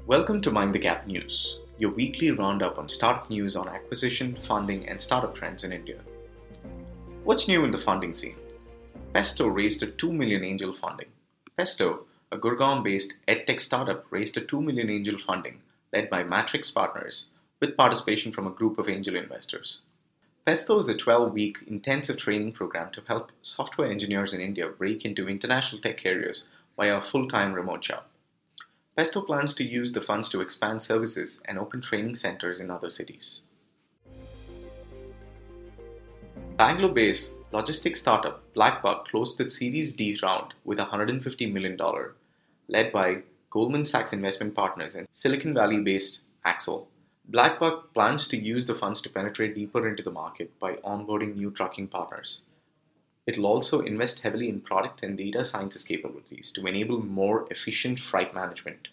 Welcome to Mind the Gap News, your weekly roundup on startup news on acquisition, funding, and startup trends in India. What's new in the funding scene? Pesto raised a 2 million angel funding. Pesto, a Gurgaon-based edtech startup, raised a 2 million angel funding led by Matrix Partners with participation from a group of angel investors. Pesto is a 12-week intensive training program to help software engineers in India break into international tech careers via a full-time remote job. Pesto plans to use the funds to expand services and open training centers in other cities. Bangalore-based logistics startup BlackBuck closed its Series D round with $150 million, led by Goldman Sachs Investment Partners and Silicon Valley-based Axle. BlackBuck plans to use the funds to penetrate deeper into the market by onboarding new trucking partners. It will also invest heavily in product and data sciences capabilities to enable more efficient freight management.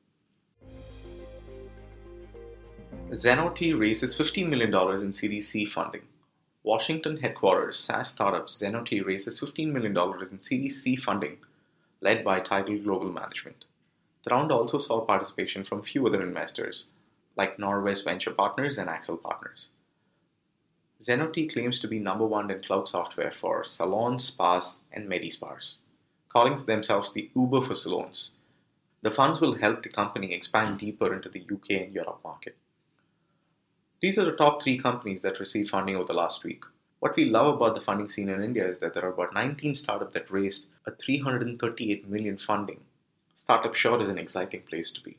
Zenoti raises $15 million in Series C funding. Washington headquarters SaaS startup Zenoti raises $15 million in Series C funding, led by Tidal Global Management. The round also saw participation from few other investors, like Norwest Venture Partners and Axle Partners. Zenoti claims to be number one in cloud software for salons, spas, and medi-spas, calling themselves the Uber for salons. The funds will help the company expand deeper into the UK and Europe market. These are the top 3 companies that received funding over the last week. What we love about the funding scene in India is that there are about 19 startups that raised a 338 million funding. Startup sure is an exciting place to be.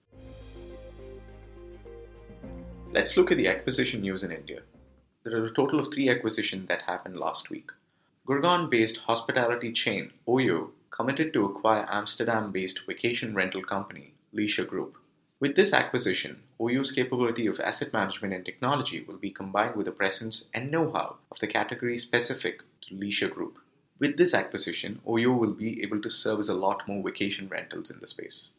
Let's look at the acquisition news in India. There are a total of 3 acquisitions that happened last week. Gurgaon-based hospitality chain OYO committed to acquire Amsterdam-based vacation rental company Leisure Group. With this acquisition, OYO's capability of asset management and technology will be combined with the presence and know-how of the category specific to Leisure Group. With this acquisition, OYO will be able to service a lot more vacation rentals in the space.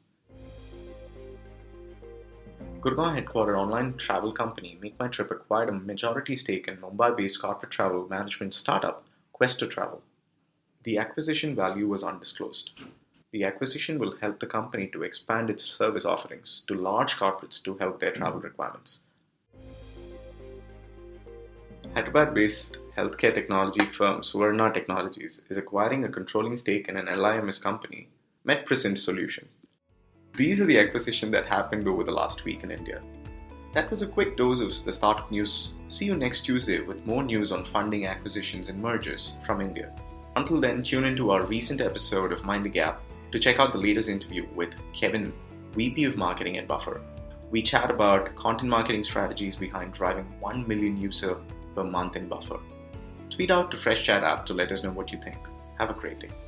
Gurgaon headquartered online travel company MakeMyTrip acquired a majority stake in Mumbai-based corporate travel management startup Questo Travel. The acquisition value was undisclosed. The acquisition will help the company to expand its service offerings to large corporates to help their travel requirements. Hyderabad-based healthcare technology firm Suvarna Technologies is acquiring a controlling stake in an LIMS company, MedPresent Solution. These are the acquisitions that happened over the last week in India. That was a quick dose of the startup news. See you next Tuesday with more news on funding, acquisitions, and mergers from India. Until then, tune into our recent episode of Mind the Gap to check out the latest interview with Kevin, VP of Marketing at Buffer. We chat about content marketing strategies behind driving 1 million users per month in Buffer. Tweet out to Fresh Chat app to let us know what you think. Have a great day.